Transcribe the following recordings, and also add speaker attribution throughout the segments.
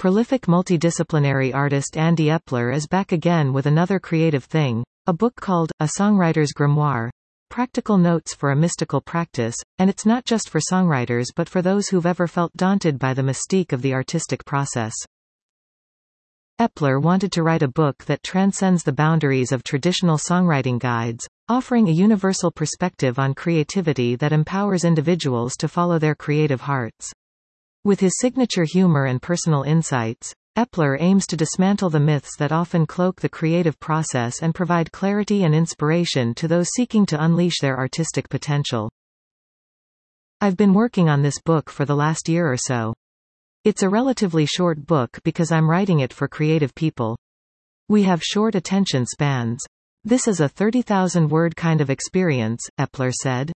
Speaker 1: Prolific multidisciplinary artist Andy Epler is back again with another creative thing, a book called A Songwriter's Grimoire, Practical Notes for a Mystical Practice, and it's not just for songwriters but for those who've ever felt daunted by the mystique of the artistic process. Epler wanted to write a book that transcends the boundaries of traditional songwriting guides, offering a universal perspective on creativity that empowers individuals to follow their creative hearts. With his signature humor and personal insights, Epler aims to dismantle the myths that often cloak the creative process and provide clarity and inspiration to those seeking to unleash their artistic potential. I've been working on this book for the last year or so. It's a relatively short book because I'm writing it for creative people. We have short attention spans. This is a 30,000-word kind of experience, Epler said.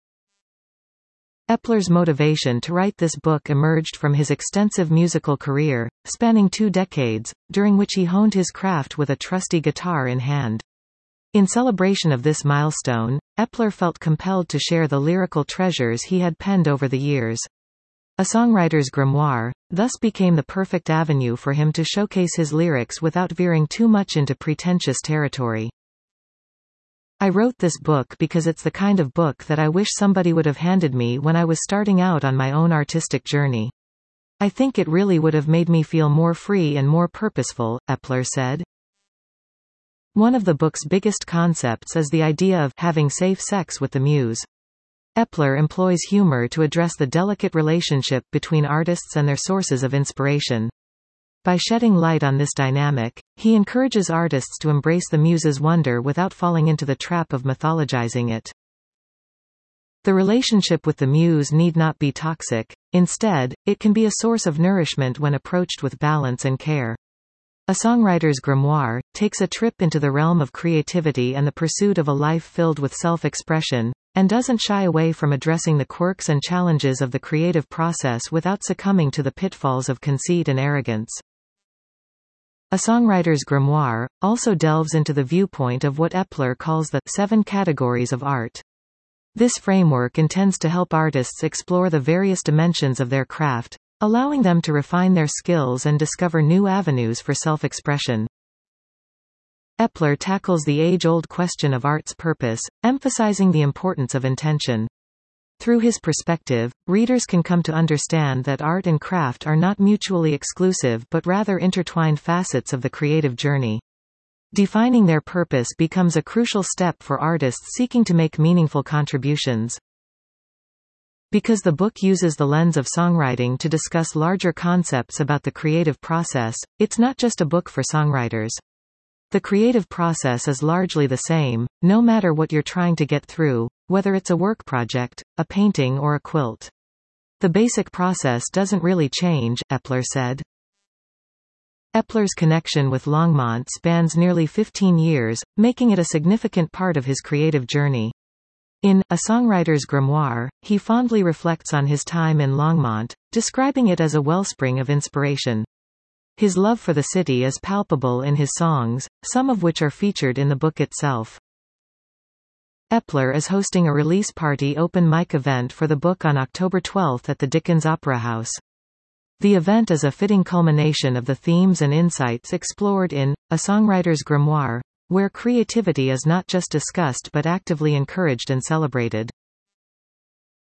Speaker 1: Epler's motivation to write this book emerged from his extensive musical career, spanning 2 decades, during which he honed his craft with a trusty guitar in hand. In celebration of this milestone, Epler felt compelled to share the lyrical treasures he had penned over the years. A Songwriter's Grimoire thus became the perfect avenue for him to showcase his lyrics without veering too much into pretentious territory. I wrote this book because it's the kind of book that I wish somebody would have handed me when I was starting out on my own artistic journey. I think it really would have made me feel more free and more purposeful, Epler said. One of the book's biggest concepts is the idea of having safe sex with the muse. Epler employs humor to address the delicate relationship between artists and their sources of inspiration. By shedding light on this dynamic, he encourages artists to embrace the muse's wonder without falling into the trap of mythologizing it. The relationship with the muse need not be toxic. Instead, it can be a source of nourishment when approached with balance and care. A Songwriter's Grimoire takes a trip into the realm of creativity and the pursuit of a life filled with self-expression, and doesn't shy away from addressing the quirks and challenges of the creative process without succumbing to the pitfalls of conceit and arrogance. A Songwriter's Grimoire also delves into the viewpoint of what Epler calls the 7 categories of art. This framework intends to help artists explore the various dimensions of their craft, allowing them to refine their skills and discover new avenues for self-expression. Epler tackles the age-old question of art's purpose, emphasizing the importance of intention. Through his perspective, readers can come to understand that art and craft are not mutually exclusive but rather intertwined facets of the creative journey. Defining their purpose becomes a crucial step for artists seeking to make meaningful contributions. Because the book uses the lens of songwriting to discuss larger concepts about the creative process, it's not just a book for songwriters. The creative process is largely the same, no matter what you're trying to get through, whether it's a work project, a painting or a quilt. The basic process doesn't really change, Epler said. Epler's connection with Longmont spans nearly 15 years, making it a significant part of his creative journey. In A Songwriter's Grimoire, he fondly reflects on his time in Longmont, describing it as a wellspring of inspiration. His love for the city is palpable in his songs, some of which are featured in the book itself. Epler is hosting a release party open mic event for the book on October 12 at the Dickens Opera House. The event is a fitting culmination of the themes and insights explored in A Songwriter's Grimoire, where creativity is not just discussed but actively encouraged and celebrated.